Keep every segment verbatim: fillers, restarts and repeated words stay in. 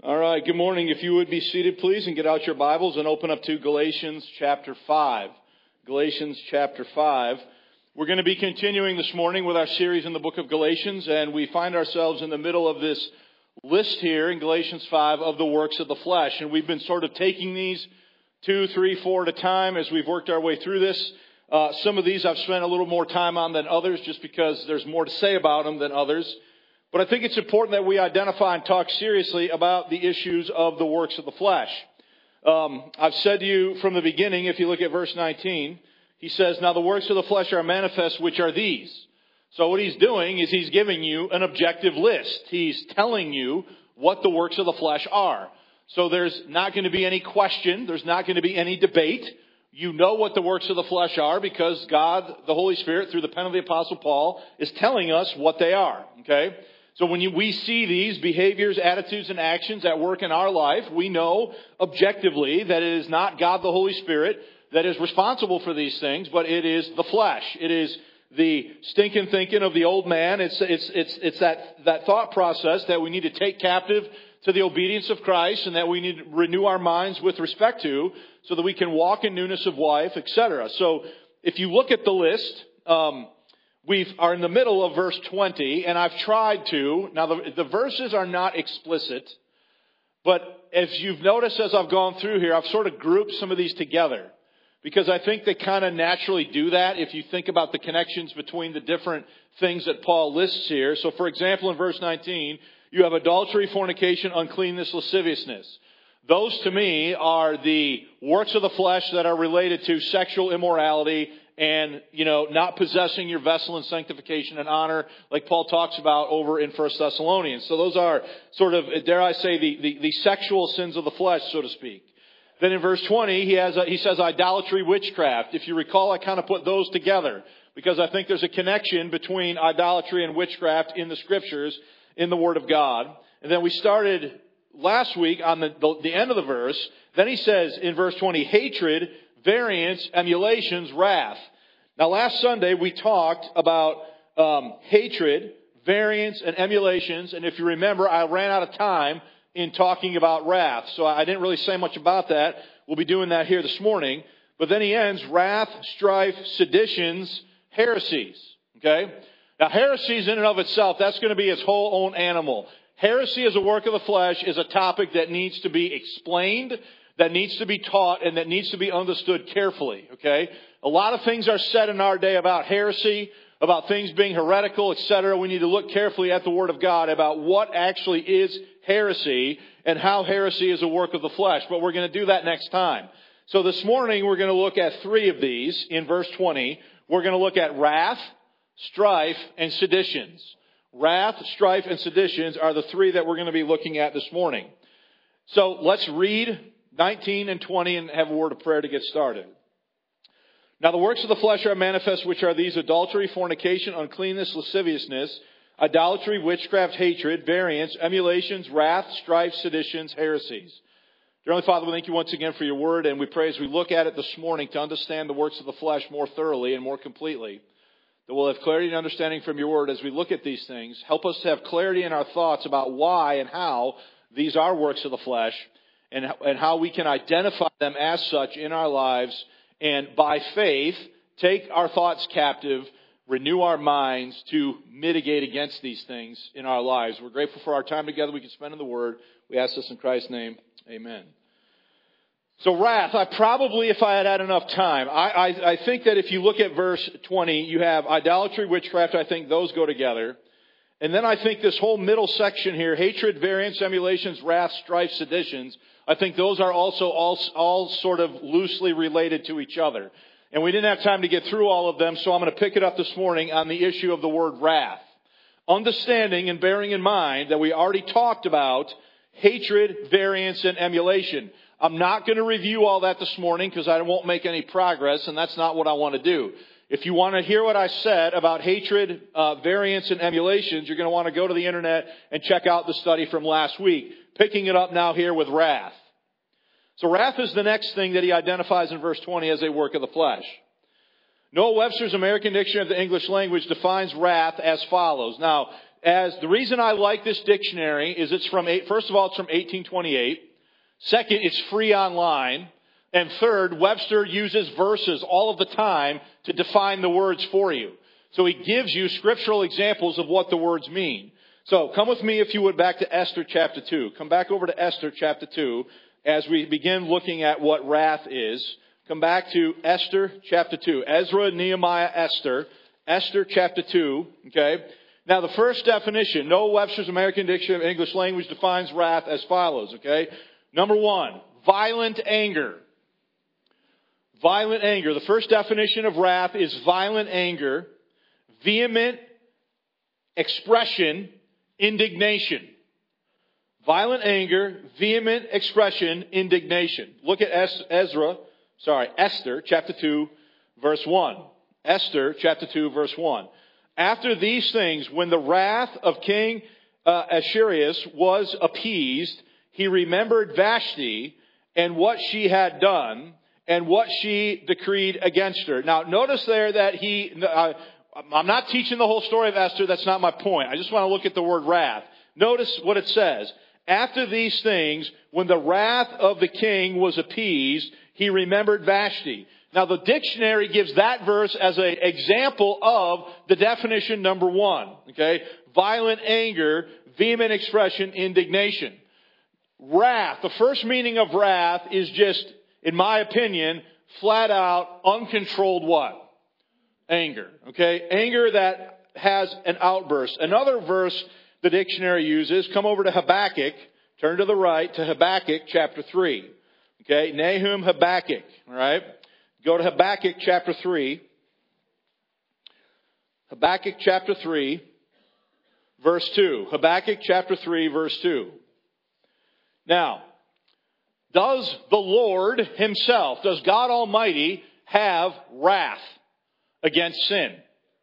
All right, good morning. If you would be seated, please, and get out your Bibles and open up to Galatians chapter five. Galatians chapter five. We're going to be continuing this morning with our series in the book of Galatians, and we find ourselves in the middle of this list here in Galatians five of the works of the flesh. And we've been sort of taking these two, three, four at a time as we've worked our way through this. Uh, some of these I've spent a little more time on than others just because there's more to say about them than others. But I think it's important that we identify and talk seriously about the issues of the works of the flesh. Um, I've said to you from the beginning, if you look at verse nineteen, he says, "Now the works of the flesh are manifest, which are these." So what he's doing is he's giving you an objective list. He's telling you what the works of the flesh are. So there's not going to be any question. There's not going to be any debate. You know what the works of the flesh are because God, the Holy Spirit, through the pen of the Apostle Paul, is telling us what they are. Okay? So when you, we see these behaviors, attitudes, and actions at work in our life, we know objectively that it is not God the Holy Spirit that is responsible for these things, but it is the flesh. It is the stinking thinking of the old man. It's it's it's it's that that thought process that we need to take captive to the obedience of Christ, and that we need to renew our minds with respect to, so that we can walk in newness of life, et cetera. So if you look at the list. Um, We are in the middle of verse twenty, and I've tried to. Now, the, the verses are not explicit, but as you've noticed as I've gone through here, I've sort of grouped some of these together because I think they kind of naturally do that if you think about the connections between the different things that Paul lists here. So, for example, in verse nineteen, you have adultery, fornication, uncleanness, lasciviousness. Those, to me, are the works of the flesh that are related to sexual immorality and, you know, not possessing your vessel in sanctification and honor, like Paul talks about over in First Thessalonians. So those are sort of, dare I say, the, the, the sexual sins of the flesh, so to speak. Then in verse twenty, he has a, he says idolatry, witchcraft. If you recall, I kind of put those together because I think there's a connection between idolatry and witchcraft in the Scriptures, in the Word of God. And then we started last week on the, the, the end of the verse. Then he says in verse twenty, hatred, variance, emulations, wrath. Now, last Sunday, we talked about um, hatred, variance, and emulations. And if you remember, I ran out of time in talking about wrath. So I didn't really say much about that. We'll be doing that here this morning. But then he ends, wrath, strife, seditions, heresies. Okay? Now, heresies in and of itself, that's going to be its whole own animal. Heresy as a work of the flesh is a topic that needs to be explained, that needs to be taught, and that needs to be understood carefully, okay? A lot of things are said in our day about heresy, about things being heretical, et cetera. We need to look carefully at the Word of God about what actually is heresy and how heresy is a work of the flesh. But we're going to do that next time. So this morning we're going to look at three of these in verse twenty. We're going to look at wrath, strife, and seditions. Wrath, strife, and seditions are the three that we're going to be looking at this morning. So let's read nineteen and twenty and have a word of prayer to get started. Now the works of the flesh are manifest, which are these: adultery, fornication, uncleanness, lasciviousness, idolatry, witchcraft, hatred, variance, emulations, wrath, strife, seditions, heresies. Dear Heavenly Father, we thank you once again for your word, and we pray as we look at it this morning to understand the works of the flesh more thoroughly and more completely, that we'll have clarity and understanding from your word as we look at these things. Help us to have clarity in our thoughts about why and how these are works of the flesh, and, and how we can identify them as such in our lives, and by faith, take our thoughts captive, renew our minds to mitigate against these things in our lives. We're grateful for our time together we can spend in the Word. We ask this in Christ's name. Amen. So wrath, I probably, if I had had enough time, I, I, I think that if you look at verse twenty, you have idolatry, witchcraft. I think those go together. And then I think this whole middle section here, hatred, variance, emulations, wrath, strife, seditions, I think those are also all, all sort of loosely related to each other. And we didn't have time to get through all of them, so I'm going to pick it up this morning on the issue of the word wrath. Understanding and bearing in mind that we already talked about hatred, variance, and emulation. I'm not going to review all that this morning because I won't make any progress, and that's not what I want to do. If you want to hear what I said about hatred, uh, variance, and emulations, you're going to want to go to the internet and check out the study from last week. Picking it up now here with wrath. So wrath is the next thing that he identifies in verse twenty as a work of the flesh. Noah Webster's American Dictionary of the English Language defines wrath as follows. Now, as the reason I like this dictionary is it's from, eight, first of all, it's from eighteen twenty-eight. Second, it's free online. And third, Webster uses verses all of the time to define the words for you. So he gives you scriptural examples of what the words mean. So come with me, if you would, back to Esther chapter two. Come back over to Esther chapter two as we begin looking at what wrath is. Come back to Esther chapter two. Ezra, Nehemiah, Esther. Esther chapter two. Okay. Now the first definition, Noah Webster's American Dictionary of English Language defines wrath as follows. Okay. Number one, violent anger. Violent anger. The first definition of wrath is violent anger, vehement expression, indignation. Violent anger, vehement expression, indignation. Look at Ezra, sorry, Esther chapter two, verse one. Esther chapter two, verse one. After these things, when the wrath of King uh, Ahasuerus was appeased, he remembered Vashti and what she had done, and what she decreed against her. Now, notice there that he, uh, I'm not teaching the whole story of Esther. That's not my point. I just want to look at the word wrath. Notice what it says. After these things, when the wrath of the king was appeased, he remembered Vashti. Now, the dictionary gives that verse as an example of the definition number one. Okay? Violent anger, vehement expression, indignation. Wrath, the first meaning of wrath is just, in my opinion, flat out, uncontrolled what? Anger. Okay? Anger that has an outburst. Another verse the dictionary uses, come over to Habakkuk, turn to the right to Habakkuk chapter three. Okay? Nahum, Habakkuk. Alright? Go to Habakkuk chapter three. Habakkuk chapter three, verse two. Habakkuk chapter three, verse two. Now, does the Lord himself, does God Almighty have wrath against sin?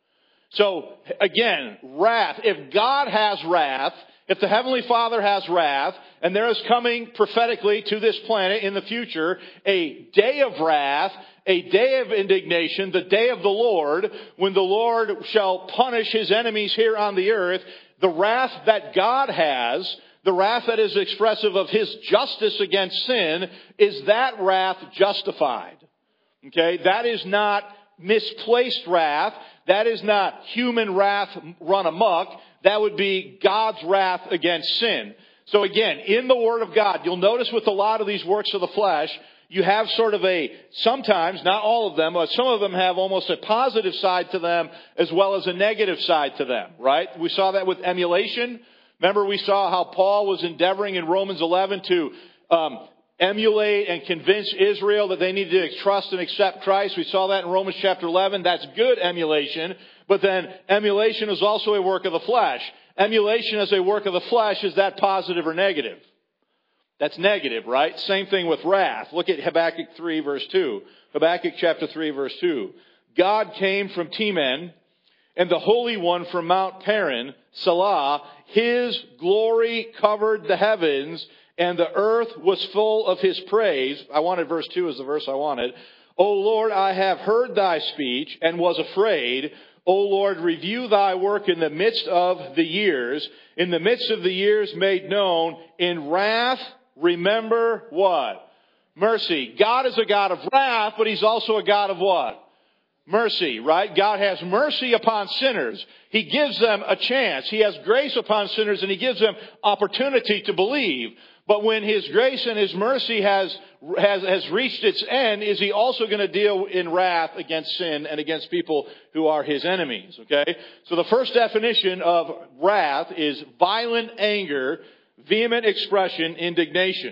So, again, wrath. If God has wrath, if the Heavenly Father has wrath, and there is coming prophetically to this planet in the future a day of wrath, a day of indignation, the day of the Lord, when the Lord shall punish his enemies here on the earth, the wrath that God has, the wrath that is expressive of his justice against sin, is that wrath justified? Okay, that is not misplaced wrath. That is not human wrath run amok. That would be God's wrath against sin. So again, in the Word of God, you'll notice with a lot of these works of the flesh, you have sort of a, sometimes, not all of them, but some of them have almost a positive side to them as well as a negative side to them, right? We saw that with emulation. Remember, we saw how Paul was endeavoring in Romans eleven to um, emulate and convince Israel that they needed to trust and accept Christ. We saw that in Romans chapter eleven. That's good emulation. But then emulation is also a work of the flesh. Emulation as a work of the flesh, is that positive or negative? That's negative, right? Same thing with wrath. Look at Habakkuk three, verse two. Habakkuk chapter three, verse two. God came from Teman, and the Holy One from Mount Paran, Selah. His glory covered the heavens, and the earth was full of his praise. I wanted verse two as the verse I wanted. O Lord, I have heard thy speech and was afraid. O Lord, review thy work in the midst of the years. In the midst of the years made known. In wrath, remember what? Mercy. God is a God of wrath, but he's also a God of what? Mercy, right? God has mercy upon sinners. He gives them a chance. He has grace upon sinners, and he gives them opportunity to believe. But when his grace and his mercy has, has, has reached its end, is he also going to deal in wrath against sin and against people who are his enemies? Okay? So the first definition of wrath is violent anger, vehement expression, indignation.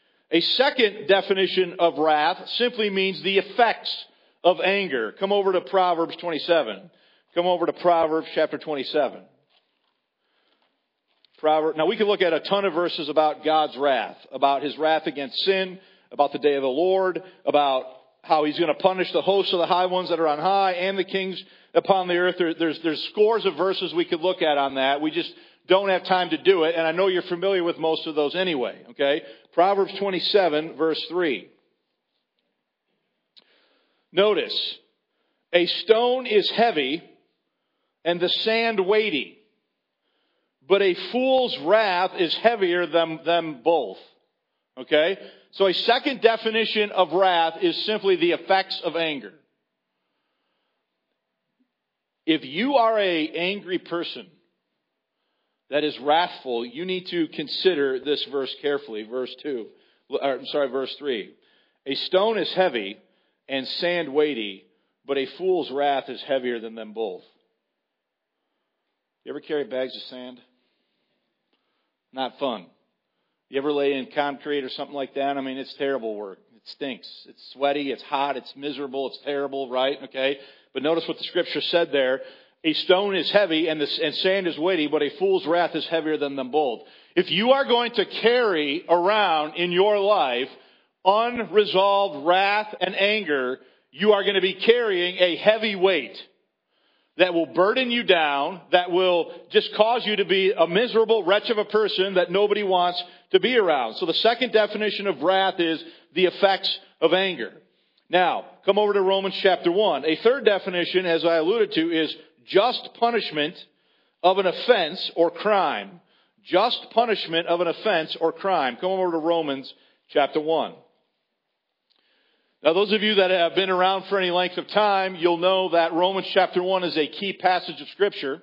A second definition of wrath simply means the effects of anger. Come over to Proverbs twenty-seven. Come over to Proverbs chapter twenty-seven. Proverbs. Now we can look at a ton of verses about God's wrath, about his wrath against sin, about the day of the Lord, about how he's going to punish the hosts of the high ones that are on high and the kings upon the earth. There, there's, there's scores of verses we could look at on that. We just don't have time to do it, and I know you're familiar with most of those anyway. Okay? Proverbs twenty-seven, verse three. Notice, a stone is heavy and the sand weighty, but a fool's wrath is heavier than them both. Okay? So a second definition of wrath is simply the effects of anger. If you are an angry person that is wrathful, you need to consider this verse carefully. Verse two. Or, sorry, verse three. A stone is heavy and sand weighty, but a fool's wrath is heavier than them both. You ever carry bags of sand? Not fun. You ever lay in concrete or something like that? I mean, it's terrible work. It stinks. It's sweaty. It's hot. It's miserable. It's terrible, right? Okay. But notice what the scripture said there. A stone is heavy and, the, and sand is weighty, but a fool's wrath is heavier than them both. If you are going to carry around in your life unresolved wrath and anger, you are going to be carrying a heavy weight that will burden you down, that will just cause you to be a miserable wretch of a person that nobody wants to be around. So the second definition of wrath is the effects of anger. Now, come over to Romans chapter one. A third definition, as I alluded to, is just punishment of an offense or crime. Just punishment of an offense or crime. Come over to Romans chapter one. Now, those of you that have been around for any length of time, you'll know that Romans chapter one is a key passage of Scripture.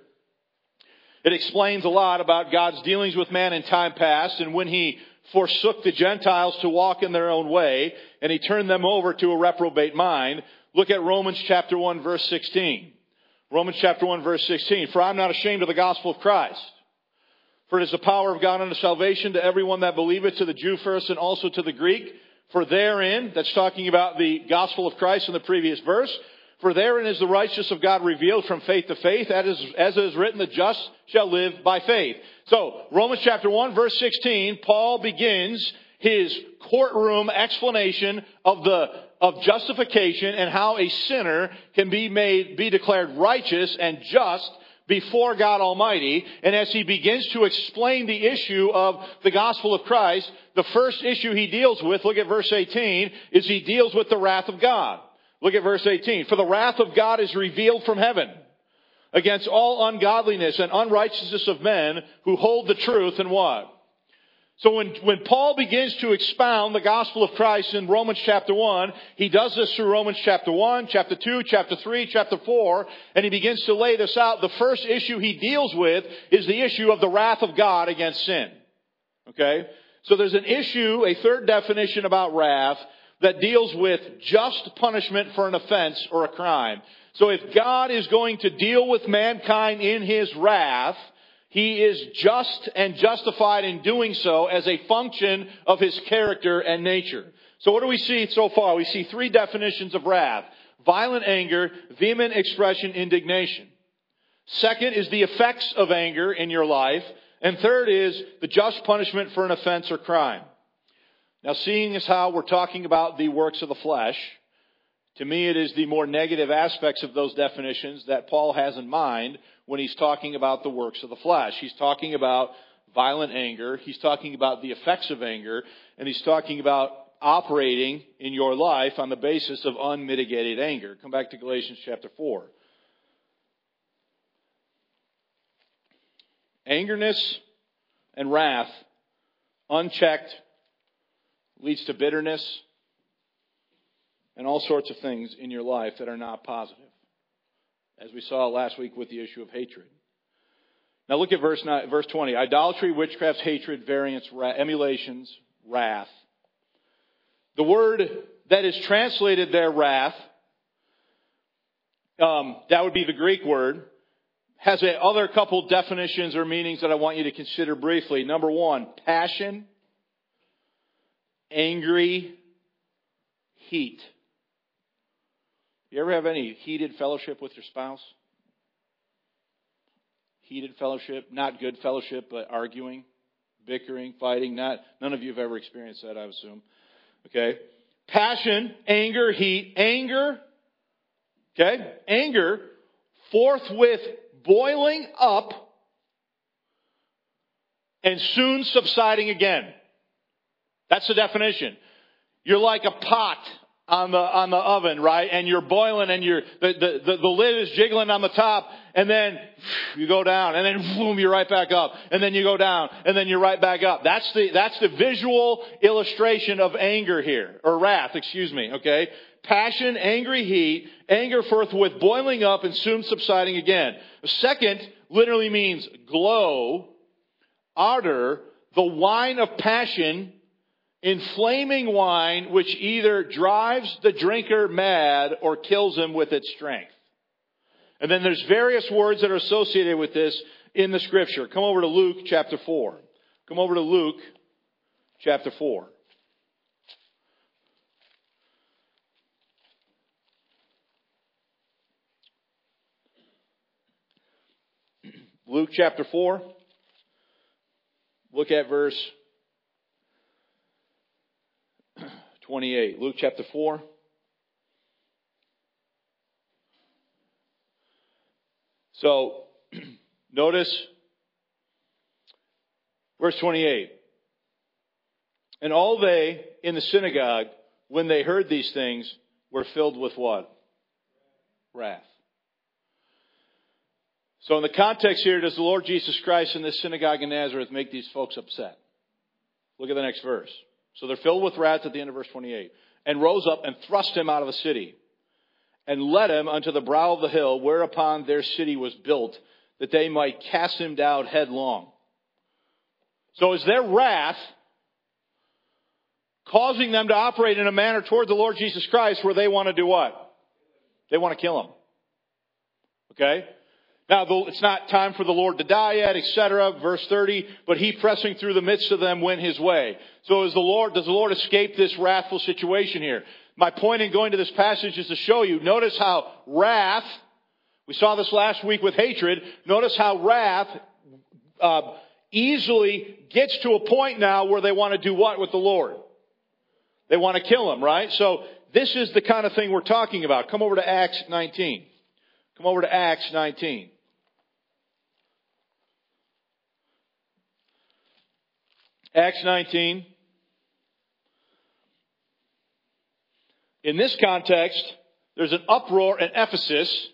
It explains a lot about God's dealings with man in time past and when He forsook the Gentiles to walk in their own way and He turned them over to a reprobate mind. Look at Romans chapter one, verse sixteen. Romans chapter one, verse sixteen. For I'm not ashamed of the gospel of Christ. For it is the power of God unto salvation to everyone that believeth, to the Jew first and also to the Greek. For therein, that's talking about the gospel of Christ in the previous verse, for therein is the righteousness of God revealed from faith to faith, as is, as it is written, the just shall live by faith. So, Romans chapter one, verse sixteen, Paul begins his courtroom explanation of the of justification and how a sinner can be made, be declared righteous and just before God Almighty. And as he begins to explain the issue of the gospel of Christ, the first issue he deals with, look at verse eighteen, is he deals with the wrath of God. Look at verse eighteen. For the wrath of God is revealed from heaven against all ungodliness and unrighteousness of men who hold the truth and what? So when, when Paul begins to expound the gospel of Christ in Romans chapter one, he does this through Romans chapter one, chapter two, chapter three, chapter four, and he begins to lay this out. The first issue he deals with is the issue of the wrath of God against sin. Okay? So there's an issue, a third definition about wrath that deals with just punishment for an offense or a crime. So if God is going to deal with mankind in His wrath, He is just and justified in doing so as a function of His character and nature. So what do we see so far? We see three definitions of wrath. Violent anger, vehement expression, indignation. Second is the effects of anger in your life. And third is the just punishment for an offense or crime. Now, seeing as how we're talking about the works of the flesh, to me it is the more negative aspects of those definitions that Paul has in mind when he's talking about the works of the flesh. He's talking about violent anger. He's talking about the effects of anger. And he's talking about operating in your life on the basis of unmitigated anger. Come back to Galatians chapter four. Angerness and wrath, unchecked, leads to bitterness and all sorts of things in your life that are not positive. As we saw last week with the issue of hatred. Now look at verse nine, verse twenty. Idolatry, witchcraft, hatred, variance, wrath, emulations, wrath. The word that is translated there, wrath, um, that would be the Greek word, has a other couple definitions or meanings that I want you to consider briefly. Number one, passion, angry, heat. You ever have any heated fellowship with your spouse? Heated fellowship, not good fellowship, but arguing, bickering, fighting. Not none of you have ever experienced that, I assume. Okay? Passion, anger, heat, anger. Okay? Anger, forthwith boiling up and soon subsiding again. That's the definition. You're like a pot on the on the oven, right? And you're boiling, and you're the, the the the lid is jiggling on the top, and then you go down, and then boom, you're right back up, and then you go down, and then you're right back up. That's the that's the visual illustration of anger here, or wrath, excuse me. Okay, passion, angry heat, anger forthwith boiling up and soon subsiding again. Second literally means glow, ardor, the wine of passion. Inflaming wine, which either drives the drinker mad or kills him with its strength. And then there's various words that are associated with this in the scripture. Come over to Luke chapter four. Come over to Luke chapter four. Luke chapter four. Look at verse twenty-eight. Luke chapter four. So, notice verse twenty-eight. And all they in the synagogue, when they heard these things, were filled with what? Wrath. So in the context here, does the Lord Jesus Christ in this synagogue in Nazareth make these folks upset? Look at the next verse. So they're filled with wrath at the end of verse twenty-eight. And rose up and thrust him out of the city, and led him unto the brow of the hill, whereupon their city was built, that they might cast him down headlong. So is their wrath causing them to operate in a manner toward the Lord Jesus Christ where they want to do what? They want to kill him. Okay? Now, it's not time for the Lord to die yet, et cetera. Verse thirty, but he pressing through the midst of them went his way. So is the Lord, does the Lord escape this wrathful situation here? My point in going to this passage is to show you, notice how wrath, we saw this last week with hatred, notice how wrath uh, easily gets to a point now where they want to do what with the Lord? They want to kill him, right? So this is the kind of thing we're talking about. Come over to Acts nineteen. Come over to Acts nineteen. Acts nineteen. In this context, there's an uproar in Ephesus.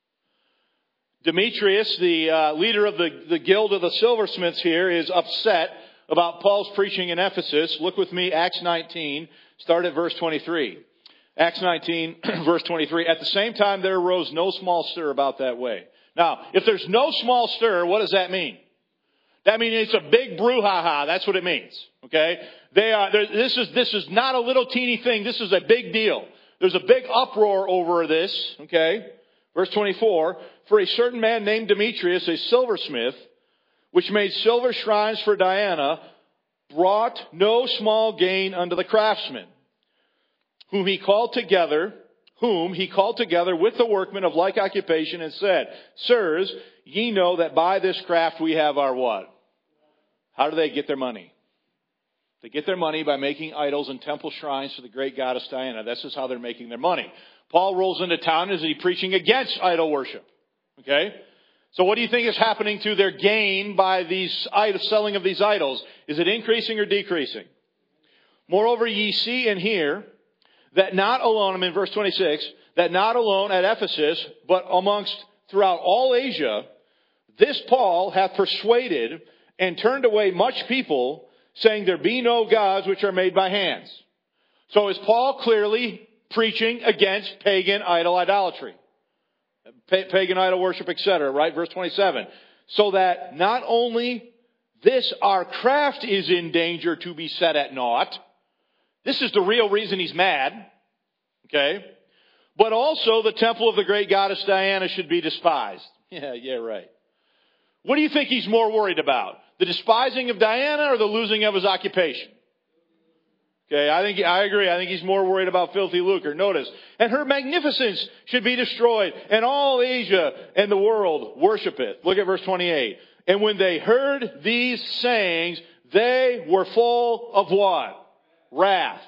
Demetrius, the uh, leader of the, the guild of the silversmiths here, is upset about Paul's preaching in Ephesus. Look with me, Acts nineteen, start at verse twenty-three. Acts nineteen, verse twenty-three. At the same time, there arose no small stir about that way. Now, if there's no small stir, what does that mean? That means it's a big brouhaha. That's what it means. Okay? They are, this is, this is not a little teeny thing. This is a big deal. There's a big uproar over this. Okay? Verse twenty-four. For a certain man named Demetrius, a silversmith, which made silver shrines for Diana, brought no small gain unto the craftsmen, whom he called together, whom he called together with the workmen of like occupation, and said, Sirs, ye know that by this craft we have our what? How do they get their money? They get their money by making idols and temple shrines to the great goddess Diana. This is how they're making their money. Paul rolls into town. Is he preaching against idol worship? Okay? So what do you think is happening to their gain by these selling of these idols? Is it increasing or decreasing? Moreover, ye see and hear that not alone, I'm in verse twenty-six, that not alone at Ephesus, but amongst throughout all Asia, this Paul hath persuaded and turned away much people, saying there be no gods which are made by hands. So is Paul clearly preaching against pagan idol idolatry? Pa- pagan idol worship, et cetera, right? Verse twenty-seven. So that not only this our craft is in danger to be set at naught. This is the real reason he's mad. Okay? But also the temple of the great goddess Diana should be despised. Yeah, yeah, right. What do you think he's more worried about? The despising of Diana or the losing of his occupation? Okay, I think, I agree. I think he's more worried about filthy lucre. Notice, and her magnificence should be destroyed, and all Asia and the world worshipeth. Look at verse twenty-eight. And when they heard these sayings, they were full of what? Wrath.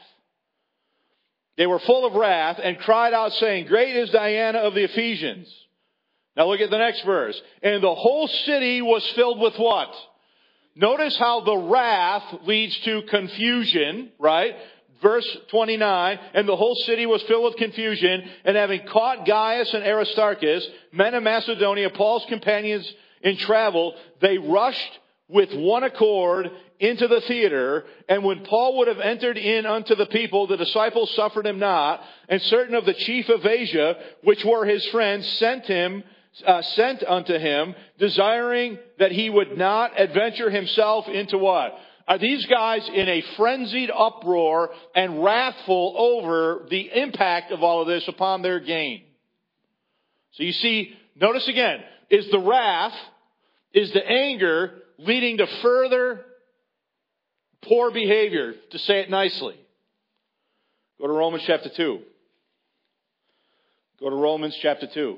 They were full of wrath and cried out saying, Great is Diana of the Ephesians. Now look at the next verse. And the whole city was filled with what? Notice how the wrath leads to confusion, right? verse twenty-nine, and the whole city was filled with confusion, and having caught Gaius and Aristarchus, men of Macedonia, Paul's companions in travel, they rushed with one accord into the theater, and when Paul would have entered in unto the people, the disciples suffered him not, and certain of the chief of Asia, which were his friends, sent him, uh, sent unto him, desiring that he would not adventure himself into what? Are these guys in a frenzied uproar and wrathful over the impact of all of this upon their gain? So you see, notice again, is the wrath, is the anger leading to further poor behavior, to say it nicely? Go to Romans chapter two. Go to Romans chapter two.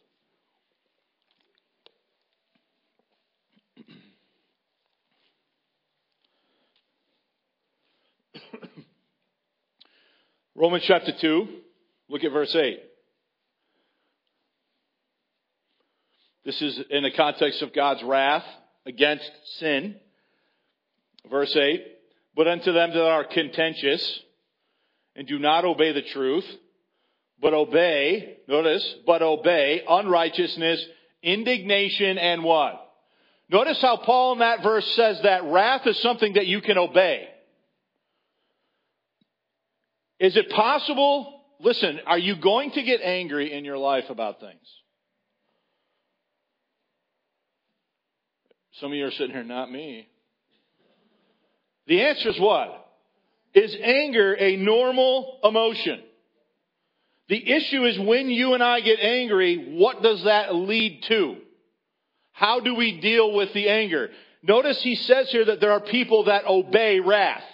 Romans chapter two, look at verse eight. This is in the context of God's wrath against sin. Verse eight, but unto them that are contentious and do not obey the truth, but obey, notice, but obey unrighteousness, indignation, and what? Notice how Paul in that verse says that wrath is something that you can obey. Is it possible? Listen, are you going to get angry in your life about things? Some of you are sitting here, not me. The answer is what? Is anger a normal emotion? The issue is when you and I get angry, what does that lead to? How do we deal with the anger? Notice he says here that there are people that obey wrath.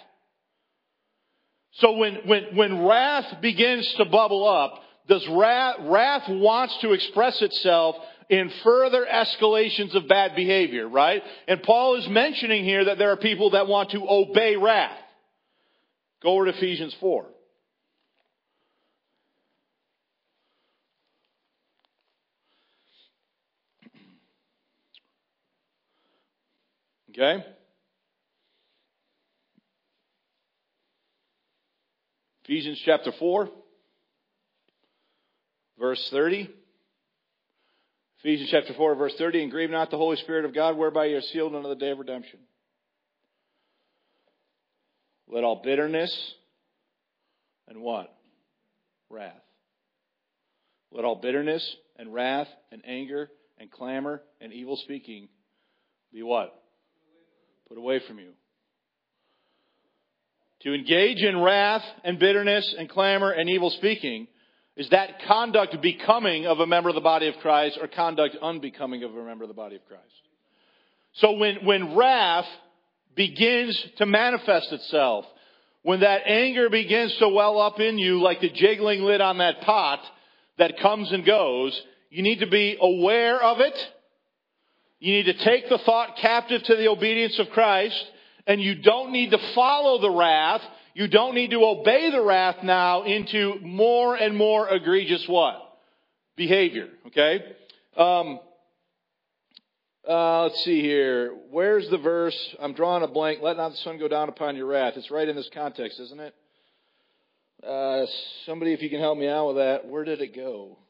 So when, when, when wrath begins to bubble up, does wrath, wrath wants to express itself in further escalations of bad behavior, right? And Paul is mentioning here that there are people that want to obey wrath. Go over to Ephesians four. Okay? Ephesians chapter four, verse thirty. Ephesians chapter four, verse thirty. And grieve not the Holy Spirit of God, whereby you are sealed unto the day of redemption. Let all bitterness and what? Wrath. Let all bitterness and wrath and anger and clamor and evil speaking be what? Put away from you. To engage in wrath and bitterness and clamor and evil speaking, is that conduct becoming of a member of the body of Christ or conduct unbecoming of a member of the body of Christ? So when, when wrath begins to manifest itself, when that anger begins to well up in you like the jiggling lid on that pot that comes and goes, you need to be aware of it. You need to take the thought captive to the obedience of Christ. And you don't need to follow the wrath. You don't need to obey the wrath now into more and more egregious what? Behavior. Okay? Um, uh, let's see here. Where's the verse? I'm drawing a blank. Let not the sun go down upon your wrath. It's right in this context, isn't it? Uh, somebody, if you can help me out with that. Where did it go?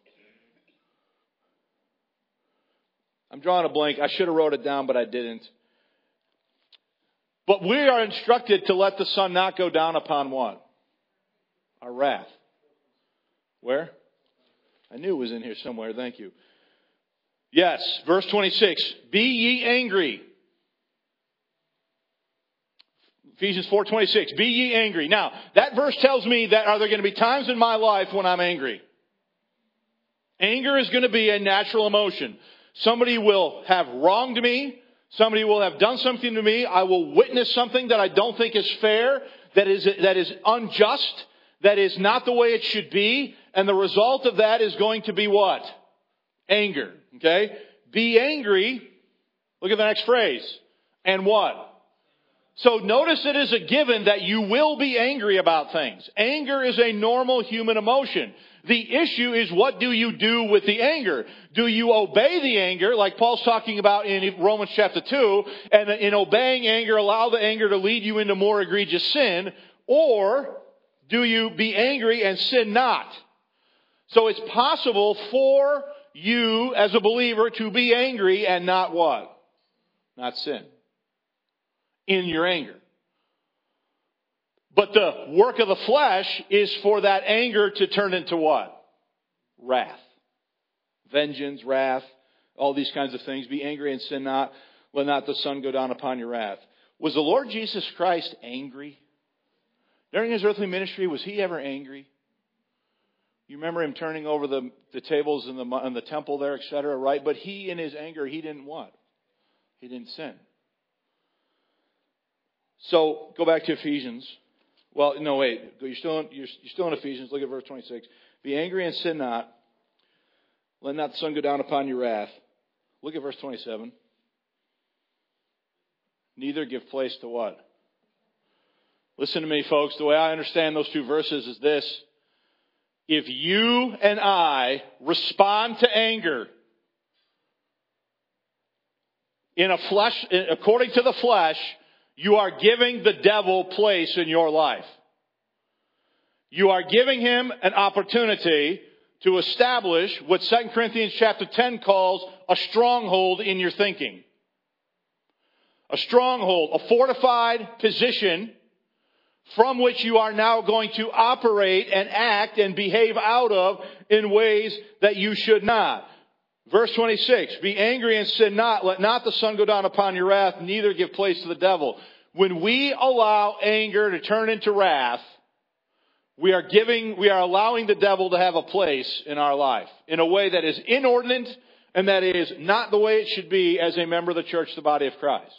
I'm drawing a blank. I should have wrote it down, but I didn't. But we are instructed to let the sun not go down upon what? Our wrath. Where? I knew it was in here somewhere. Thank you. Yes, verse twenty-six. Be ye angry. Ephesians four twenty-six. Be ye angry. Now, that verse tells me that are there going to be times in my life when I'm angry? Anger is going to be a natural emotion. Somebody will have wronged me. Somebody will have done something to me. I will witness something that I don't think is fair, that is, that is unjust, that is not the way it should be. And the result of that is going to be what? Anger. Okay? Be angry. Look at the next phrase. And what? So notice it is a given that you will be angry about things. Anger is a normal human emotion. The issue is, what do you do with the anger? Do you obey the anger, like Paul's talking about in Romans chapter two, and in obeying anger, allow the anger to lead you into more egregious sin? Or do you be angry and sin not. So it's possible for you as a believer to be angry and not what? Not sin. In your anger. But the work of the flesh is for that anger to turn into what? Wrath. Vengeance, wrath, all these kinds of things. Be angry and sin not. Let not the sun go down upon your wrath. Was the Lord Jesus Christ angry? During his earthly ministry, was he ever angry? You remember him turning over the, the tables in the, in the temple there, et cetera, right? But he, in his anger, he didn't what? He didn't sin. So, go back to Ephesians. Well, no, wait. You're still in, you're, you're still in Ephesians. Look at verse twenty-six. Be angry and sin not. Let not the sun go down upon your wrath. Look at verse twenty-seven. Neither give place to what? Listen to me, folks. The way I understand those two verses is this. If you and I respond to anger in a flesh, according to the flesh, you are giving the devil place in your life. You are giving him an opportunity to establish what Second Corinthians chapter ten calls a stronghold in your thinking. A stronghold, a fortified position from which you are now going to operate and act and behave out of in ways that you should not. Verse twenty-six, be angry and sin not. Let not the sun go down upon your wrath, neither give place to the devil. When we allow anger to turn into wrath, we are giving, we are allowing the devil to have a place in our life in a way that is inordinate and that is not the way it should be as a member of the church, the body of Christ.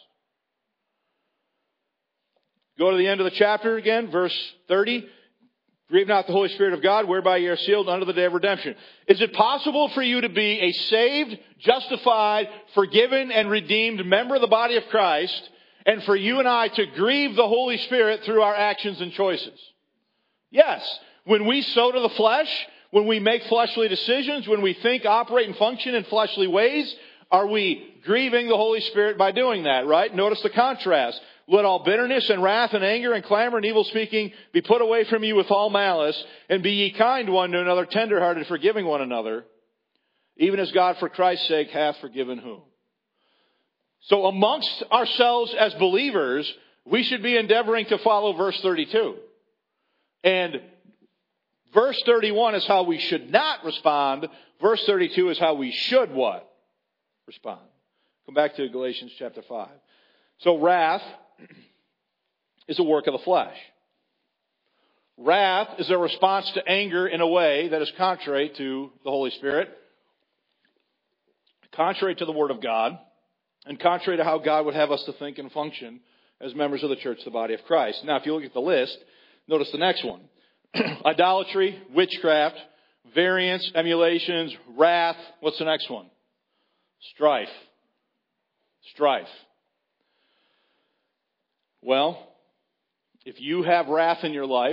Go to the end of the chapter again, verse thirty. Grieve not the Holy Spirit of God, whereby you are sealed unto the day of redemption. Is it possible for you to be a saved, justified, forgiven, and redeemed member of the body of Christ, and for you and I to grieve the Holy Spirit through our actions and choices? Yes. When we sow to the flesh, when we make fleshly decisions, when we think, operate, and function in fleshly ways, are we grieving the Holy Spirit by doing that, right? Notice the contrast. Let all bitterness and wrath and anger and clamor and evil speaking be put away from you with all malice, and be ye kind one to another, tenderhearted, forgiving one another, even as God for Christ's sake hath forgiven whom? So amongst ourselves as believers, we should be endeavoring to follow verse thirty-two. And verse thirty-one is how we should not respond. Verse thirty-two is how we should what? Respond. Come back to Galatians chapter five. So wrath is a work of the flesh. Wrath is a response to anger in a way that is contrary to the Holy Spirit, contrary to the Word of God, and contrary to how God would have us to think and function as members of the church, the body of Christ. Now, if you look at the list, notice the next one. Idolatry, witchcraft, variance, emulations, wrath. What's the next one? Strife. Strife. Well, if you have wrath in your life,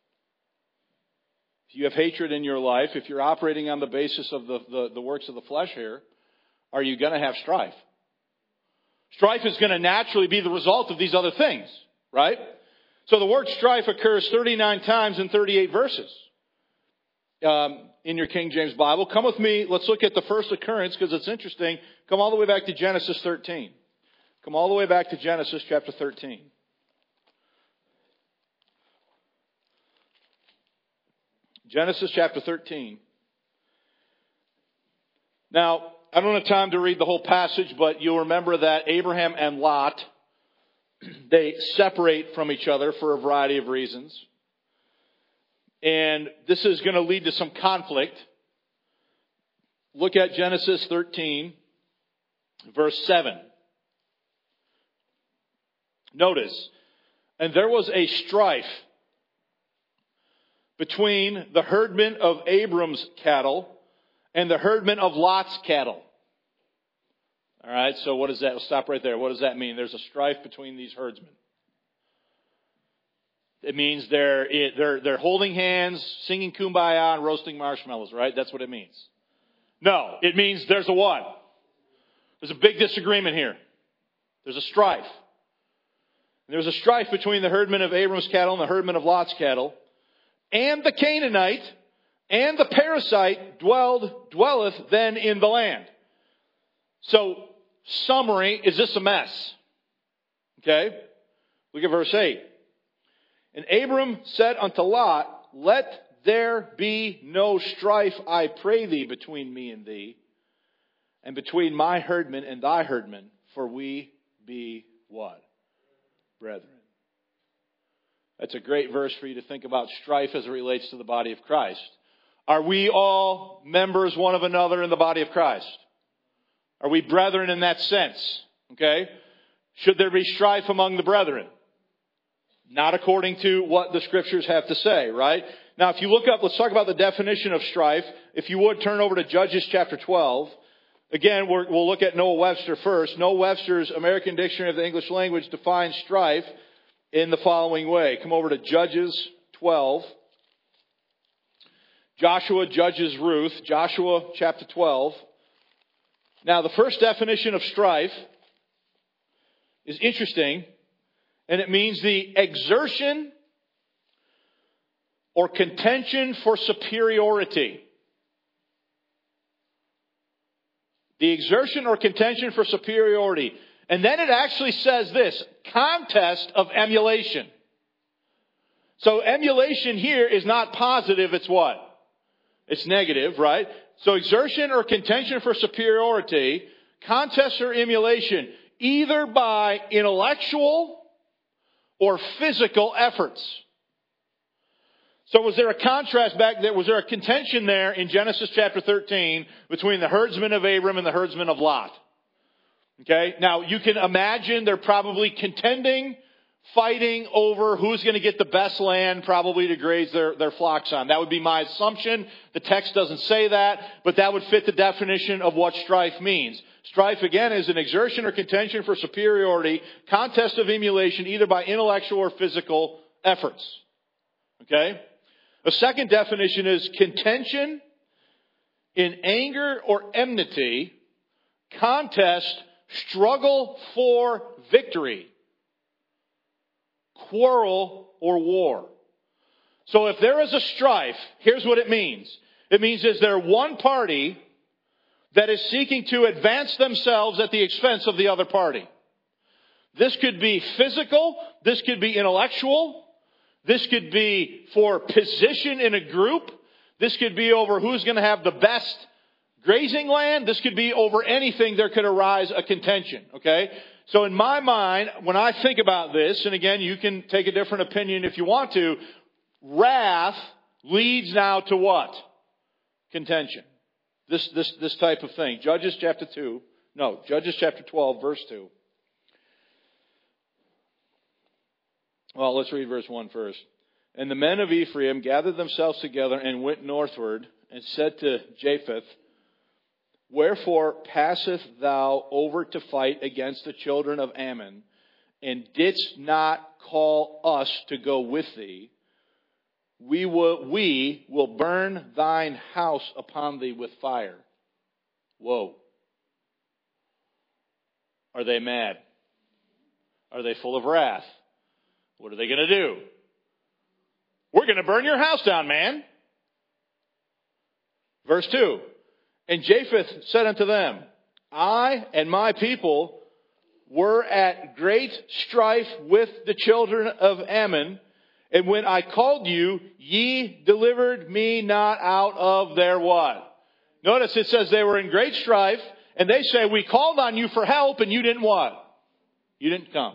if you have hatred in your life, if you're operating on the basis of the, the, the works of the flesh here, are you going to have strife? Strife is going to naturally be the result of these other things, right? So the word strife occurs thirty-nine times in thirty-eight verses um, in your King James Bible. Come with me. Let's look at the first occurrence because it's interesting. Come all the way back to Genesis thirteen. Come all the way back to Genesis chapter thirteen. Genesis chapter thirteen. Now, I don't have time to read the whole passage, but you'll remember that Abraham and Lot, they separate from each other for a variety of reasons. And this is going to lead to some conflict. Look at Genesis thirteen, verse seven. Notice, and there was a strife between the herdmen of Abram's cattle and the herdmen of Lot's cattle. All right, so what does that, we'll stop right there. What does that mean? There's a strife between these herdsmen. It means they're, they're, they're holding hands, singing kumbaya, and roasting marshmallows, right? That's what it means. No, it means there's a what? There's a big disagreement here. There's a strife. There's a strife between the herdmen of Abram's cattle and the herdmen of Lot's cattle. and the Canaanite and the Perizzite dwelled, dwelleth then in the land. So, summary, is this a mess? Okay? Look at verse eight. And Abram said unto Lot, let there be no strife, I pray thee, between me and thee, and between my herdmen and thy herdmen, for we be what? Brethren. That's a great verse for you to think about strife as it relates to the body of Christ. Are we all members one of another in the body of Christ? Are we brethren in that sense? Okay? Should there be strife among the brethren? Not according to what the Scriptures have to say, right? Now, if you look up, let's talk about the definition of strife. If you would, turn over to Judges chapter twelve. Again, we're, we'll look at Noah Webster first. Noah Webster's American Dictionary of the English Language defines strife in the following way. Come over to Judges twelve. Joshua judges Ruth. Joshua chapter twelve. Now, the first definition of strife is interesting, and it means the exertion or contention for superiority. The exertion or contention for superiority. And then it actually says this, contest of emulation. So emulation here is not positive, it's what? It's negative, right? So exertion or contention for superiority, contest or emulation, either by intellectual or physical efforts. So was there a contrast back there? Was there a contention there in Genesis chapter thirteen between the herdsmen of Abram and the herdsmen of Lot? Okay. Now you can imagine they're probably contending, fighting over who's going to get the best land probably to graze their, their flocks on. That would be my assumption. The text doesn't say that, but that would fit the definition of what strife means. Strife, again, is an exertion or contention for superiority, contest of emulation, either by intellectual or physical efforts. Okay? The second definition is contention in anger or enmity, contest, struggle for victory, quarrel or war. So if there is a strife, here's what it means. It means is there one party that is seeking to advance themselves at the expense of the other party. This could be physical, this could be intellectual, this could be for position in a group, this could be over who's going to have the best grazing land, this could be over anything there could arise a contention, okay? So in my mind, when I think about this, and again, you can take a different opinion if you want to, wrath leads now to what? Contention. This, this, this type of thing. Judges chapter two. No, Judges chapter twelve, verse two. Well, let's read verse one first. And the men of Ephraim gathered themselves together and went northward and said to Japheth, wherefore passeth thou over to fight against the children of Ammon, and didst not call us to go with thee? We will, we will burn thine house upon thee with fire. Whoa. Are they mad? Are they full of wrath? What are they going to do? We're going to burn your house down, man. Verse two. And Japheth said unto them, I and my people were at great strife with the children of Ammon, and when I called you, ye delivered me not out of their what? Notice it says they were in great strife, and they say, we called on you for help, and you didn't what? You didn't come.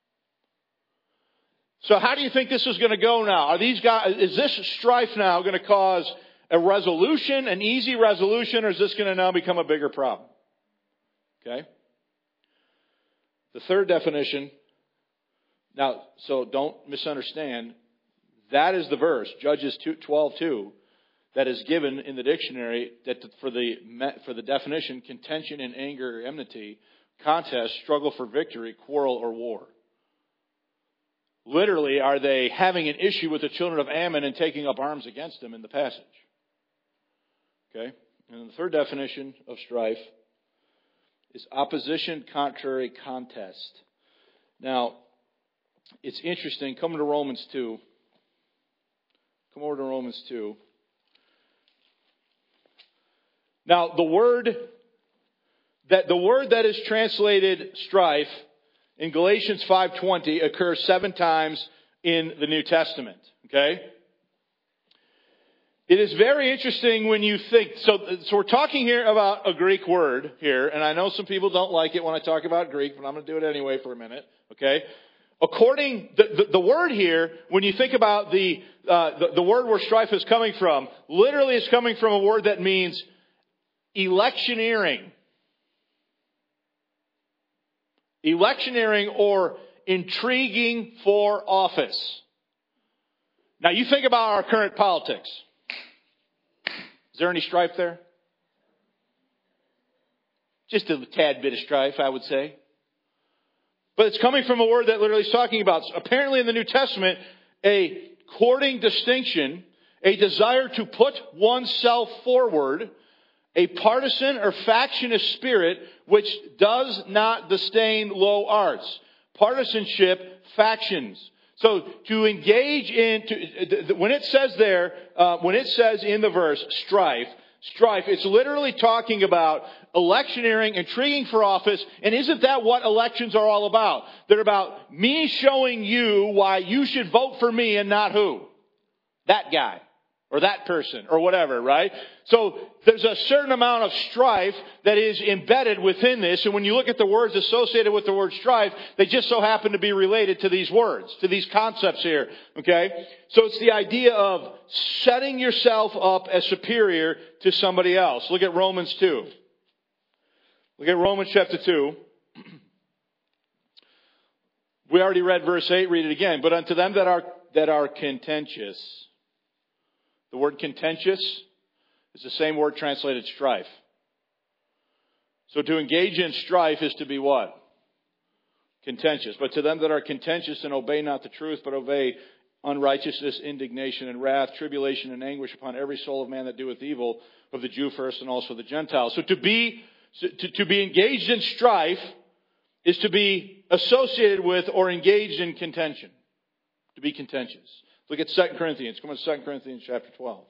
So how do you think this is going to go now? Are these guys, is this strife now going to cause a resolution, an easy resolution, or is this going to now become a bigger problem? Okay. The third definition, now, so don't misunderstand, that is the verse, Judges twelve two, that is given in the dictionary that for the for the definition, contention in anger or enmity, contest, struggle for victory, quarrel or war. Literally, are they having an issue with the children of Ammon and taking up arms against them in the passage? Okay? And the third definition of strife is opposition, contrary, contest. Now, it's interesting, coming to Romans two, Come over to Romans two. Now, the word that the word that is translated strife in Galatians five twenty occurs seven times in the New Testament. Okay? It is very interesting when you think, so, so we're talking here about a Greek word here, and I know some people don't like it when I talk about Greek, but I'm going to do it anyway for a minute, okay? According, the, the, the word here, when you think about the, uh, the, the word where strife is coming from, literally it's coming from a word that means electioneering. Electioneering or intriguing for office. Now you think about our current politics. Is there any strife there? Just a tad bit of strife, I would say. But it's coming from a word that literally is talking about, apparently in the New Testament, a courting distinction, a desire to put oneself forward, a partisan or factionist spirit which does not disdain low arts. Partisanship, factions. So to engage in, to, when it says there, uh, when it says in the verse, strife, strife, it's literally talking about electioneering, intriguing for office, and isn't that what elections are all about? They're about me showing you why you should vote for me and not who? That guy. Or that person, or whatever, right? So there's a certain amount of strife that is embedded within this. And when you look at the words associated with the word strife, they just so happen to be related to these words, to these concepts here. Okay? So it's the idea of setting yourself up as superior to somebody else. Look at Romans two. Look at Romans chapter two. We already read verse eight. Read it again. But unto them that are, that are contentious. The word contentious is the same word translated strife. So to engage in strife is to be what? Contentious. But to them that are contentious and obey not the truth, but obey unrighteousness, indignation, and wrath, tribulation and anguish upon every soul of man that doeth evil, of the Jew first and also the Gentile. So to be, to, to be engaged in strife is to be associated with or engaged in contention. To be contentious. Look at Second Corinthians. Come on, Second Corinthians chapter twelve.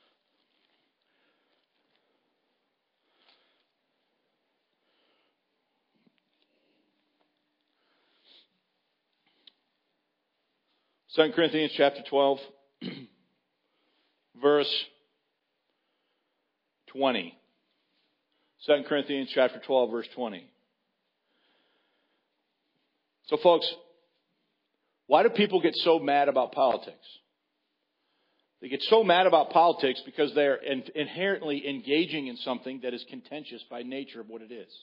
Second Corinthians chapter twelve, verse twenty. Second Corinthians chapter twelve, verse twenty. So folks, why do people get so mad about politics? They get so mad about politics because they're in- inherently engaging in something that is contentious by nature of what it is.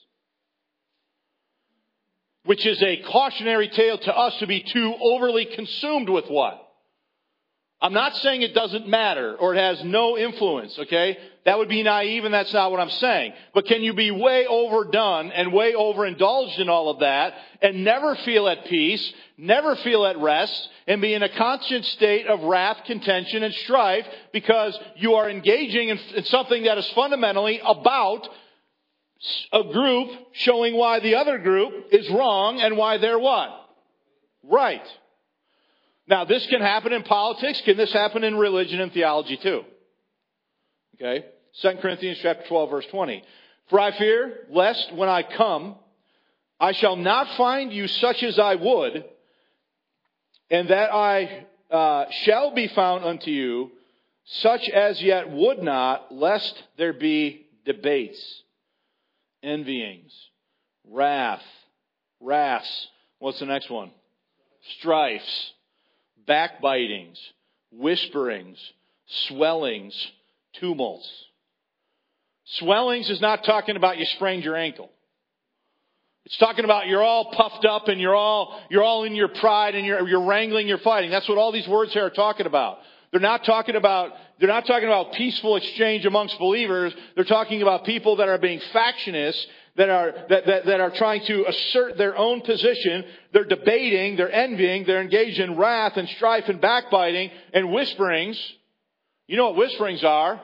Which is a cautionary tale to us to be too overly consumed with what? I'm not saying it doesn't matter or it has no influence, okay? That would be naive and that's not what I'm saying. But can you be way overdone and way overindulged in all of that and never feel at peace, never feel at rest, and be in a constant state of wrath, contention, and strife because you are engaging in, in something that is fundamentally about a group showing why the other group is wrong and why they're what? Right. Now, this can happen in politics. Can this happen in religion and theology too? Okay. Second Corinthians chapter twelve, verse twenty. For I fear, lest when I come, I shall not find you such as I would, and that I uh, shall be found unto you, such as yet would not, lest there be debates, envyings, wrath, wraths. What's the next one? Strifes, backbitings, whisperings, swellings, tumults. Swellings is not talking about you sprained your ankle. It's talking about you're all puffed up and you're all you're all in your pride and you're you're wrangling, you're fighting. That's what all these words here are talking about. They're not talking about they're not talking about peaceful exchange amongst believers. They're talking about people that are being factionists, that are that, that, that are trying to assert their own position. They're debating, they're envying, they're engaged in wrath and strife and backbiting and whisperings. You know what whisperings are?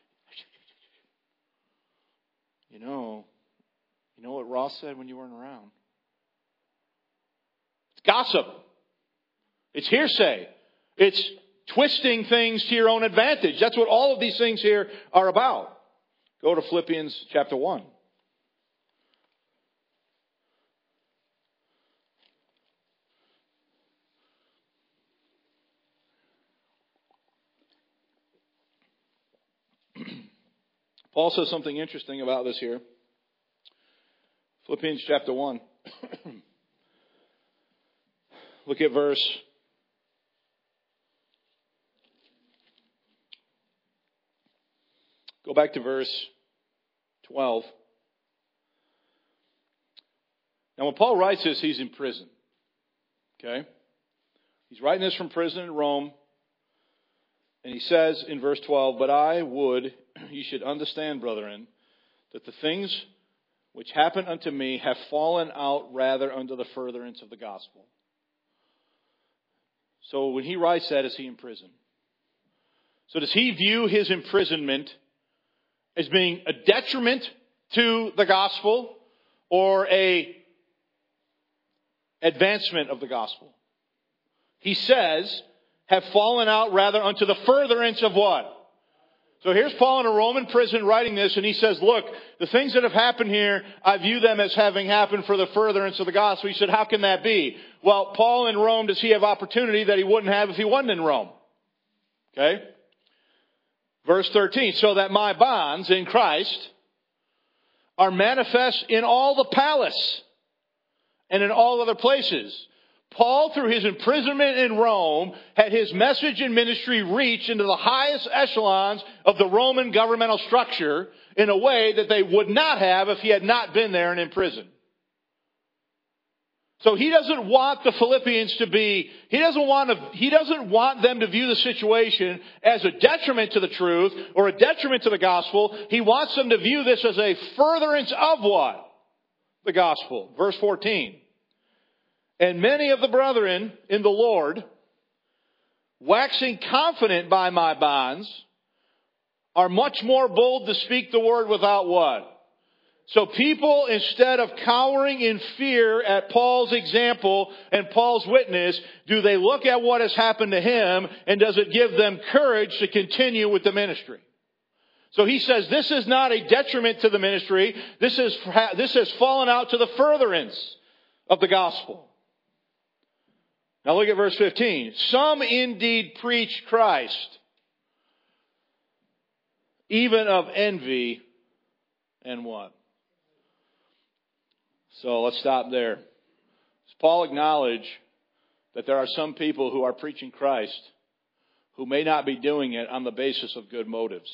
You know, you know what Ross said when you weren't around? It's gossip. It's hearsay. It's twisting things to your own advantage. That's what all of these things here are about. Go to Philippians chapter one. Paul says something interesting about this here. Philippians chapter one. Look at verse Go back to verse twelve. Now when Paul writes this, he's in prison. Okay? He's writing this from prison in Rome. And he says in verse twelve, "But I would, you should understand, brethren, that the things which happened unto me have fallen out rather under the furtherance of the gospel." So when he writes that, is he in prison? So does he view his imprisonment as being a detriment to the gospel or a advancement of the gospel? He says, have fallen out rather unto the furtherance of what? So here's Paul in a Roman prison writing this, and he says, look, the things that have happened here, I view them as having happened for the furtherance of the gospel. He said, how can that be? Well, Paul in Rome, does he have opportunity that he wouldn't have if he wasn't in Rome? Okay? Verse thirteen, so that my bonds in Christ are manifest in all the palace and in all other places. Paul, through his imprisonment in Rome, had his message and ministry reach into the highest echelons of the Roman governmental structure in a way that they would not have if he had not been there and in prison. So he doesn't want the Philippians to be, he doesn't want to, he doesn't want them to view the situation as a detriment to the truth or a detriment to the gospel. He wants them to view this as a furtherance of what? The gospel. Verse fourteen. And many of the brethren in the Lord, waxing confident by my bonds, are much more bold to speak the word without what? So people, instead of cowering in fear at Paul's example and Paul's witness, do they look at what has happened to him and does it give them courage to continue with the ministry? So he says this is not a detriment to the ministry. This is, this has fallen out to the furtherance of the gospel. Now look at verse fifteen. Some indeed preach Christ, even of envy and what? So let's stop there. Does Paul acknowledge that there are some people who are preaching Christ who may not be doing it on the basis of good motives?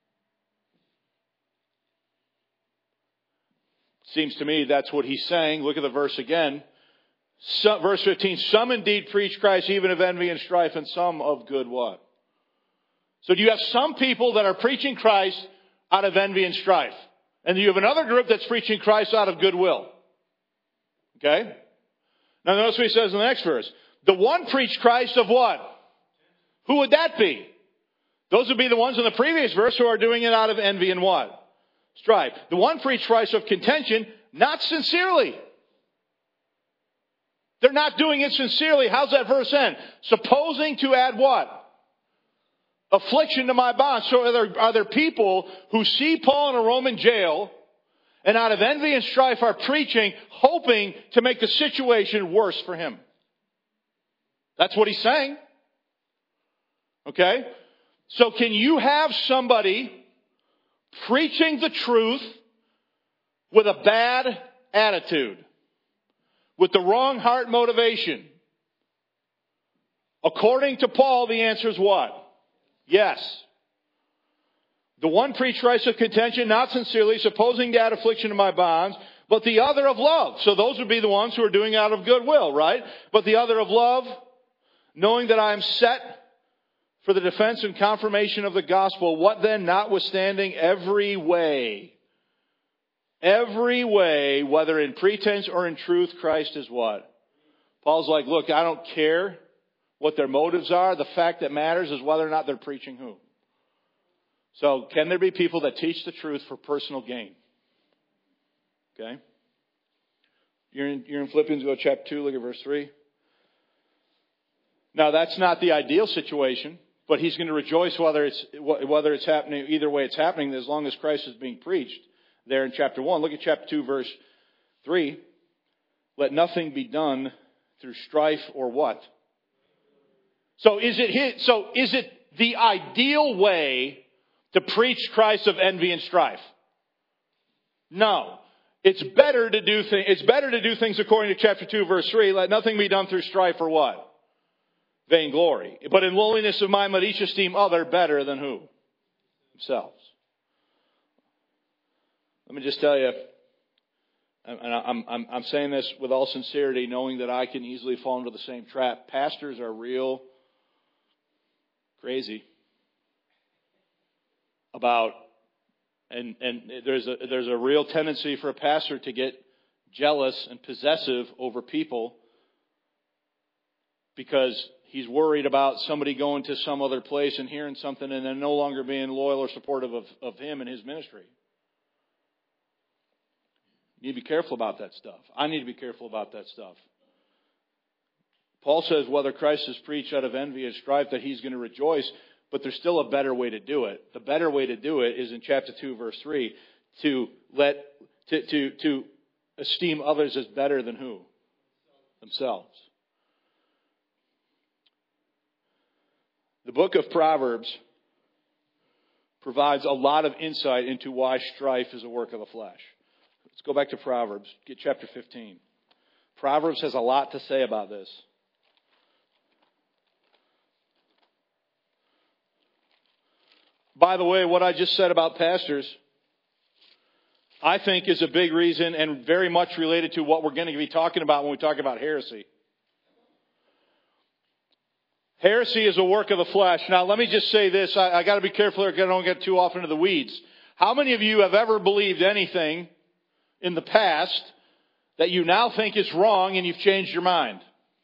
Seems to me that's what he's saying. Look at the verse again. So, verse fifteen, some indeed preach Christ even of envy and strife, and some of good what? So do you have some people that are preaching Christ out of envy and strife? And you have another group that's preaching Christ out of goodwill. Okay? Now notice what he says in the next verse. The one preached Christ of what? Who would that be? Those would be the ones in the previous verse who are doing it out of envy and what? Strife. The one preached Christ of contention, not sincerely. They're not doing it sincerely. How's that verse end? Supposing to add what? Affliction to my bonds. So are there, are there people who see Paul in a Roman jail and out of envy and strife are preaching, hoping to make the situation worse for him? That's what he's saying. Okay? So can you have somebody preaching the truth with a bad attitude? With the wrong heart motivation? According to Paul, the answer is what? Yes. The one preached Christ of contention, not sincerely, supposing to add affliction to my bonds, but the other of love. So those would be the ones who are doing it out of goodwill, right? But the other of love, knowing that I am set for the defense and confirmation of the gospel. What then, notwithstanding every way? Every way, whether in pretense or in truth, Christ is what? Paul's like, look, I don't care what their motives are. The fact that matters is whether or not they're preaching who. So can there be people that teach the truth for personal gain? Okay. You're in, you're in Philippians, go to chapter two, look at verse three. Now that's not the ideal situation. but he's going to rejoice whether it's whether it's happening, either way it's happening, as long as Christ is being preached. There in chapter one. Look at chapter two, verse three. Let nothing be done through strife or what? So is it his, so is it the ideal way to preach Christ of envy and strife? No. It's better to do things, it's better to do things according to chapter two, verse three. Let nothing be done through strife or what? Vainglory. But in lowliness of mind, let each esteem other better than who? Themselves. Let me just tell you, and I'm, I'm, I'm saying this with all sincerity, knowing that I can easily fall into the same trap. Pastors are real crazy about, and, and there's a, there's a real tendency for a pastor to get jealous and possessive over people because he's worried about somebody going to some other place and hearing something and then no longer being loyal or supportive of, of him and his ministry. You need to be careful about that stuff. I need to be careful about that stuff. Paul says whether Christ is preached out of envy and strife that he's going to rejoice, but there's still a better way to do it. The better way to do it is in chapter two, verse three, to let to to, to esteem others as better than who? Themselves. The book of Proverbs provides a lot of insight into why strife is a work of the flesh. Let's go back to Proverbs. Get chapter fifteen. Proverbs has a lot to say about this. By the way, what I just said about pastors, I think is a big reason and very much related to what we're going to be talking about when we talk about heresy. Heresy is a work of the flesh. Now, let me just say this. I, I got to be careful here because I don't get too often into the weeds. How many of you have ever believed anything in the past that you now think is wrong and you've changed your mind?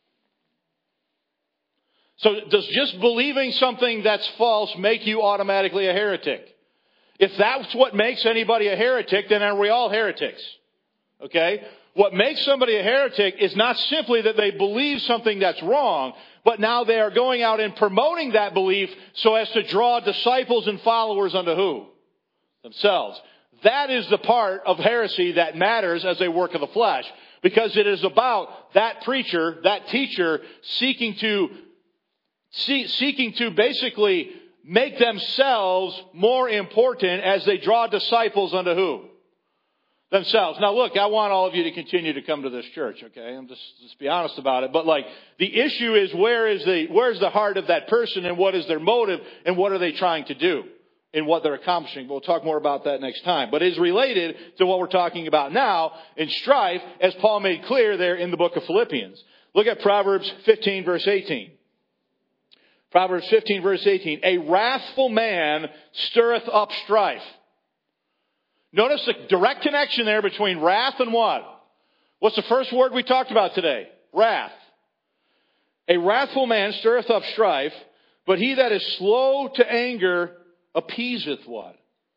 So does just believing something that's false make you automatically a heretic? If that's what makes anybody a heretic, then are we all heretics? Okay? What makes somebody a heretic is not simply that they believe something that's wrong, but now they are going out and promoting that belief so as to draw disciples and followers unto who? Themselves. That is the part of heresy that matters as a work of the flesh. Because it is about that preacher, that teacher, seeking to see, seeking to basically make themselves more important as they draw disciples unto who? Themselves. Now look, I want all of you to continue to come to this church, okay? I'm just, just be honest about it. But like, the issue is where is the, where's the heart of that person and what is their motive and what are they trying to do in what they're accomplishing. We'll talk more about that next time. But it's related to what we're talking about now in strife, as Paul made clear there in the book of Philippians. Look at Proverbs fifteen, verse eighteen. Proverbs fifteen, verse eighteen. A wrathful man stirreth up strife. Notice the direct connection there between wrath and what? What's the first word we talked about today? Wrath. A wrathful man stirreth up strife, but he that is slow to anger appeaseth what?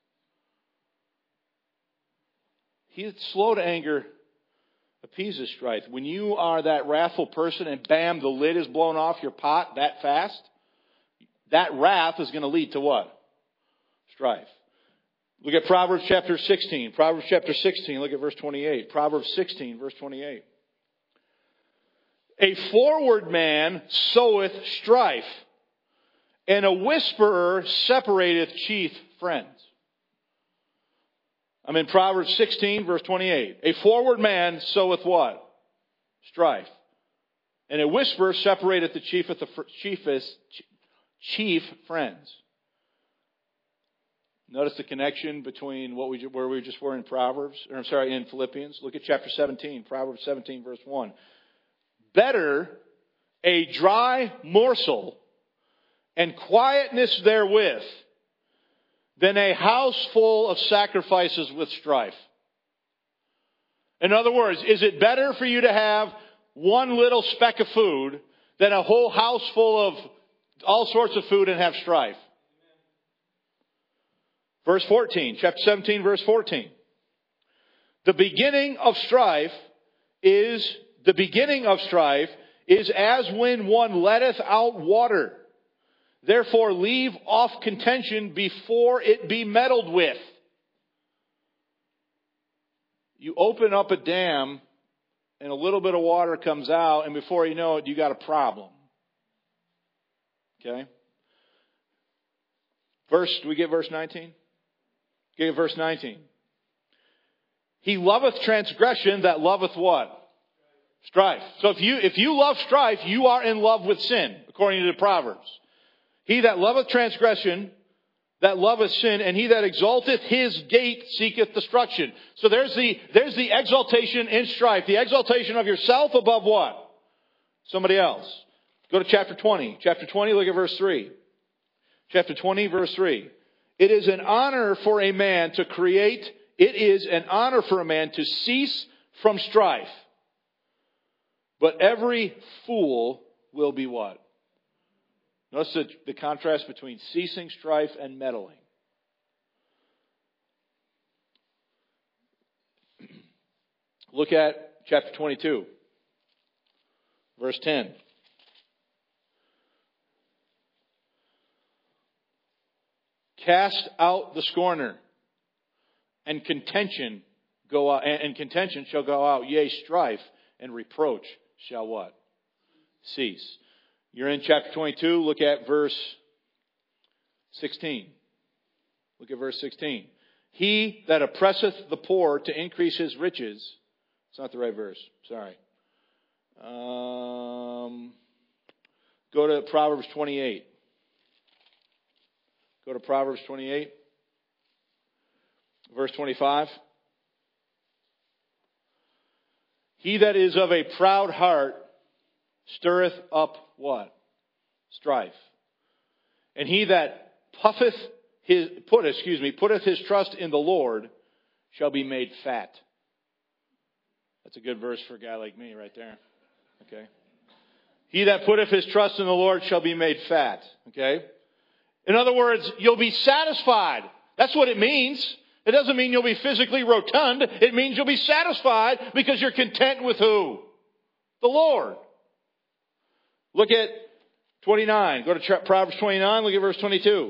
He that's slow to anger appeases strife. When you are that wrathful person and bam, the lid is blown off your pot that fast, that wrath is going to lead to what? Strife. Look at Proverbs chapter sixteen. Proverbs chapter sixteen, look at verse twenty-eight. Proverbs sixteen, verse twenty-eight. A forward man soweth strife, and a whisperer separateth chief friends. I'm in Proverbs sixteen, verse twenty-eight. A forward man soweth what? Strife. And a whisperer separateth the chiefest, chiefest, chief friends. Notice the connection between what we where we just were in Proverbs, or I'm sorry, in Philippians. Look at chapter seventeen, Proverbs seventeen, verse one. Better a dry morsel and quietness therewith than a house full of sacrifices with strife. In other words, is it better for you to have one little speck of food than a whole house full of all sorts of food and have strife? Verse fourteen, chapter seventeen, verse fourteen. The beginning of strife is, the beginning of strife is as when one letteth out water. Therefore leave off contention before it be meddled with. You open up a dam and a little bit of water comes out, and before you know it, you got a problem. Okay? Verse, do we get verse nineteen? Okay, verse nineteen. He loveth transgression that loveth what? Strife. So if you, if you love strife, you are in love with sin, according to the Proverbs. He that loveth transgression, that loveth sin, and he that exalteth his gate seeketh destruction. So there's the, there's the exaltation in strife. The exaltation of yourself above what? Somebody else. Go to chapter twenty. Chapter twenty, look at verse three. Chapter twenty, verse three. It is an honor for a man to create, it is an honor for a man to cease from strife. But every fool will be what? Notice the, the contrast between ceasing strife and meddling. Look at chapter twenty-two, verse ten. Cast out the scorner, and contention go out, and contention shall go out. Yea, strife and reproach shall what? Cease. You're in chapter twenty-two. Look at verse sixteen. Look at verse sixteen. He that oppresseth the poor to increase his riches. It's not the right verse. Sorry. Um, go to Proverbs twenty-eight. Go to Proverbs twenty-eight. Verse twenty-five. He that is of a proud heart stirreth up what? Strife. And he that puffeth his put excuse me putteth his trust in the Lord shall be made fat. That's a good verse for a guy like me right there. Okay. He that putteth his trust in the Lord shall be made fat. Okay. In other words, you'll be satisfied. That's what it means. It doesn't mean you'll be physically rotund. It means you'll be satisfied because you're content with who? The Lord. Look at twenty-nine. Go to Proverbs twenty-nine. Look at verse twenty-two.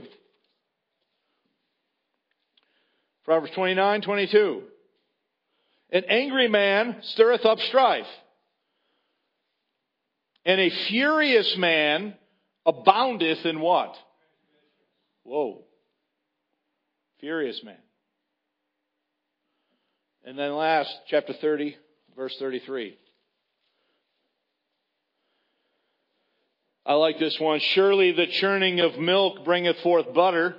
Proverbs twenty-nine, twenty-two. An angry man stirreth up strife, and a furious man aboundeth in what? Whoa. Furious man. And then last, chapter thirty, verse thirty-three. I like this one. Surely the churning of milk bringeth forth butter,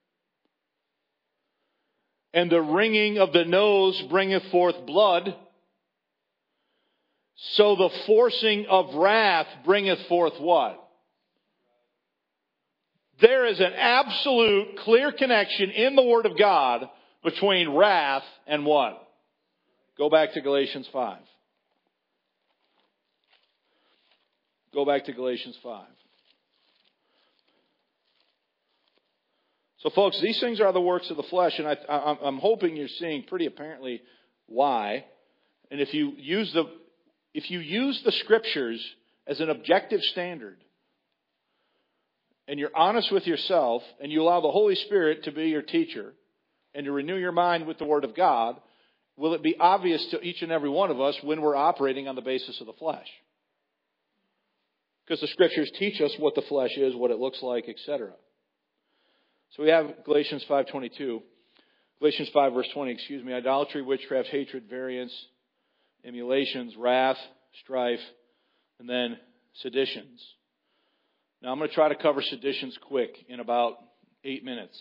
and the wringing of the nose bringeth forth blood. So the forcing of wrath bringeth forth what? There is an absolute clear connection in the Word of God between wrath and what? Go back to Galatians five. Go back to Galatians five. So folks, these things are the works of the flesh, and I, I, I'm hoping you're seeing pretty apparently why. And if you use the if you use the Scriptures as an objective standard, and you're honest with yourself, and you allow the Holy Spirit to be your teacher, and to renew your mind with the Word of God, will it be obvious to each and every one of us when we're operating on the basis of the flesh? Because the Scriptures teach us what the flesh is, what it looks like, et cetera. So we have Galatians five twenty-two. Galatians five verse twenty, excuse me. Idolatry, witchcraft, hatred, variance, emulations, wrath, strife, and then seditions. Now I'm going to try to cover seditions quick in about eight minutes.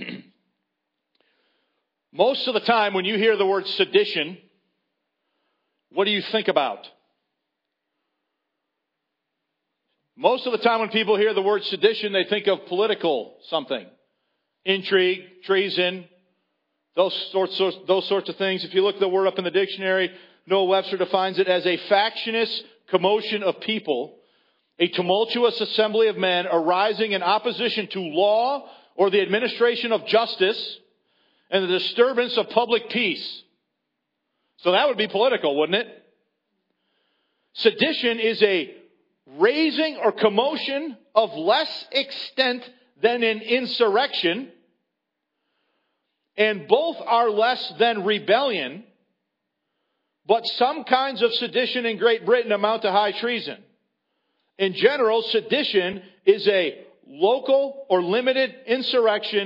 Most of the time when you hear the word sedition, what do you think about? Most of the time when people hear the word sedition, they think of political something. Intrigue, treason, those sorts, those sorts of things. If you look the word up in the dictionary, Noah Webster defines it as a factious commotion of people, a tumultuous assembly of men arising in opposition to law or the administration of justice and the disturbance of public peace. So that would be political, wouldn't it? Sedition is a raising or commotion of less extent than an insurrection, and both are less than rebellion, but some kinds of sedition in Great Britain amount to high treason. In general, sedition is a local or limited insurrection